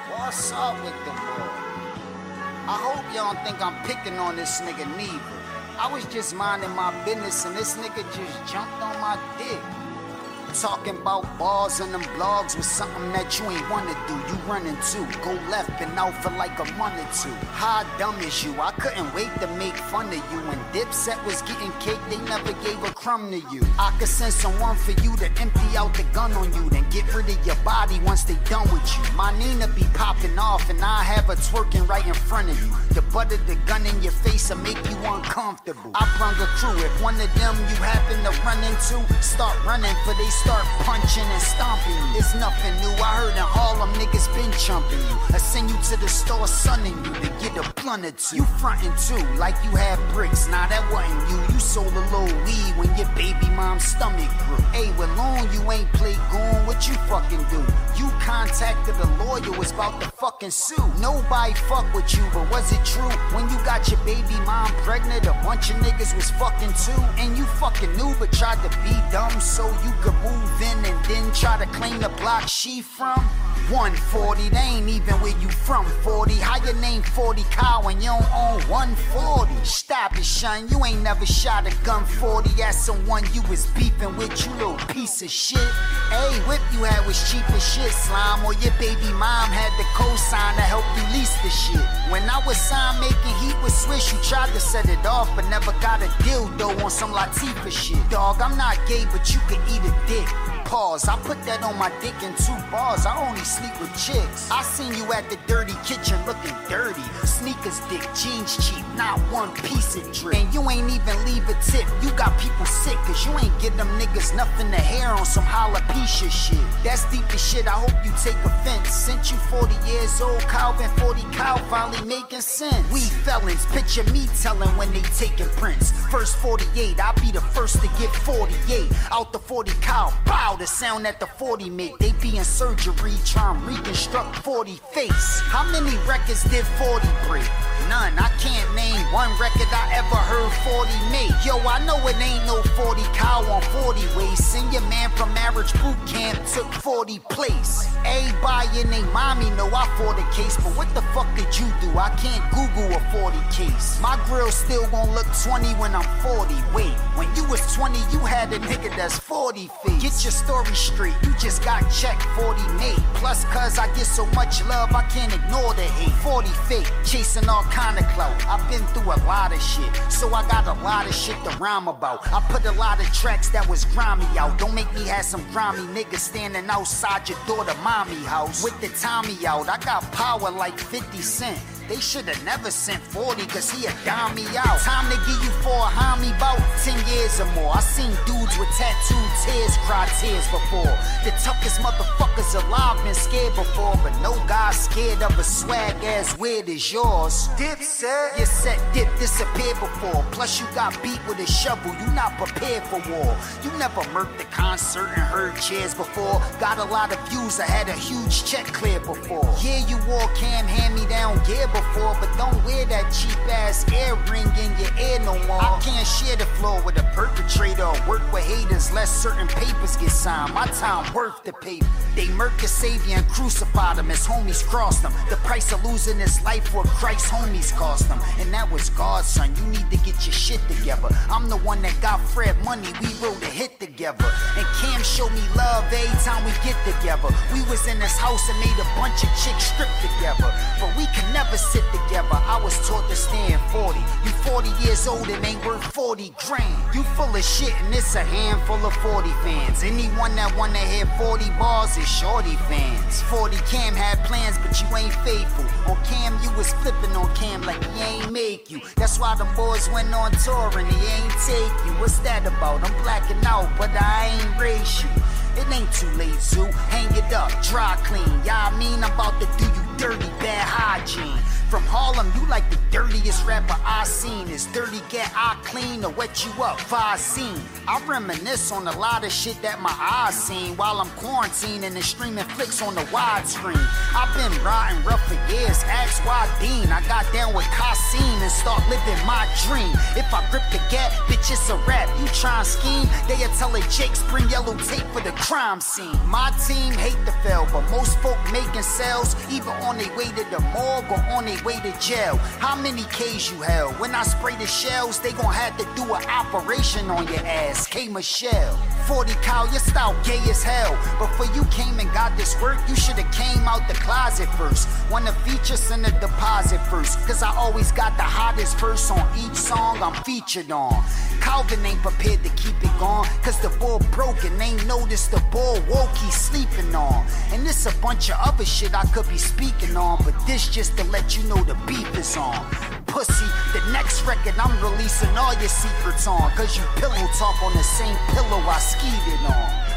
What's up with the boy? I hope y'all don't think I'm picking on this nigga neither. I was just minding my business and this nigga just jumped on my dick. Talking about bars and them blogs was something that you ain't wanna do. You running too, go left, been out for like a month or two. How dumb is you? I couldn't wait to make fun of you. When Dipset was getting cake, they never gave a crumb to you. I could send someone for you to empty out the gun on you, then get rid of your body once they done with you. My Nina be popping off and I have her twerking right in front of you. The butt of the gun in your face will make you uncomfortable. I brung a crew, if one of them you happen to run into, start running for they start punching and stomping you. It's nothing new, I heard in Harlem niggas been chumping you. I send you to the store sunning you to get a blunt or two. You frontin' too, like you had bricks, nah that wasn't you. You sold a little weed when your baby mom's stomach grew. Hey, with long you ain't played goon, what you fucking do? You contacted a lawyer, was about to fucking sue. Nobody fuck with you, but was it true? When you got your baby mom pregnant, a bunch of niggas was fucking too. And you fucking knew but tried to be dumb so you could move in and then try to claim the block she from. 140, they ain't even where you from. 40, how your name 40 Kyle when you don't own 140? Stop it, son, you ain't never shot a gun 40 at someone you was beefing with, you little piece of shit. Hey, whip you had was cheap as shit, slime, or your baby mom had the cosign to help you lease the shit. When I was signed making heat with Swish, you tried to set it off but never got a dildo on some Latifah shit. Dog, I'm not gay but you can eat a dick. Pause, I put that on my dick in 2 bars. I only sleep with chicks. I seen you at the dirty kitchen looking dirty. Sneakers dick, jeans cheap, not one piece of drip. And you ain't even leave a tip. You got people sick cause you ain't give them niggas nothing to hair on some alopecia shit. That's deep as shit, I hope you take offense. Since you 40 years old, Calvin 40 Cal finally making sense. We felons, picture me telling when they taking prints. First 48, I'll be the first to get 48. Out the 40 Cal, bow. The sound that the 40 make, they be in surgery trying to reconstruct 40 face. How many records did 40 break? None, I can't name one record I ever heard 40 make. Yo, I know it ain't no 40 cow on 40 waist. Send your man from marriage boot camp took 40 place. Everybody and they mommy know I fought a case, but what the fuck did you do? I can't Google a 40 case. My grill still gon' look 20 when I'm 40. Wait, when you was 20, you had a nigga that's 40 face. Get your story straight, you just got checked 40 made. Plus cuz I get so much love I can't ignore the hate. 40 fake, chasing all kind of clout. I've been through a lot of shit, so I got a lot of shit to rhyme about. I put a lot of tracks that was grimy out. Don't make me have some grimy niggas standing outside your daughter mommy house with the Tommy out. I got power like 50 Cent. They should've never sent 40 cause he a dime me out. Time to give you for a homie bout 10 years or more. I seen dudes with tattooed tears cry tears before. The toughest motherfuckers alive been scared before, but no guy scared of a swag as weird as yours. Dipset, your set dip disappeared before. Plus you got beat with a shovel, you not prepared for war. You never murked the concert and heard cheers before. Got a lot of views, I had a huge check clear before. Yeah, you wore Cam hand-me-down gear before, but don't wear that cheap ass earring in your ear no more. I can't share the floor with a perpetrator or work with haters lest certain papers get signed. My time worth the paper. They murked the savior and crucified him as homies crossed him. The price of losing his life for Christ's homies cost him. And that was God's son, you need to get your shit together. I'm the one that got Fred money, we wrote a hit together. And Cam showed me love every time we get together. We was in this house and made a bunch of chicks strip together, but we can never sit together. I was taught to stand 40. You 40 years old and ain't worth 40 grand. You full of shit and it's a handful of 40 fans. Anyone that wanna hear 40 bars is shorty fans. 40 Cam had plans but you ain't faithful. On Cam you was flipping on Cam like he ain't make you. That's why them boys went on tour and he ain't take you. What's that about? I'm blacking out but I ain't race you. It ain't too late, Zoo. Hang it up, dry clean. Y'all mean I'm about to do you dirty, bad hygiene. From Harlem, you like the dirtiest rapper I seen. Is dirty get I clean or wet you up scene? I reminisce on a lot of shit that my eyes seen while I'm quarantining and streaming flicks on the widescreen. I've been riding rough for years, ask why Dean. I got down with Cassine and start living my dream. If I grip the gap, bitch, it's a rap. You try and scheme, they'll tell it Jake's bring yellow tape for the crime scene. My team hate to fail, but most folk making sales either on their way to the morgue or on their way to jail. How many K's you held? When I spray the shells, they gon' have to do an operation on your ass. K. Michelle, 40 cal, your style gay as hell. Before you came and got this work, you should've came out the closet first. Wanna feature, send a deposit first. Cause I always got the hottest verse on each song I'm featured on. Calvin ain't prepared to keep it going, cause the bull broken, ain't noticed the bull woke, he's sleeping on. And this a bunch of other shit I could be speaking on, but this just to let you know the beef is on. Pussy, the next record I'm releasing all your secrets on, cause you pillow talk on the same pillow I skied it on.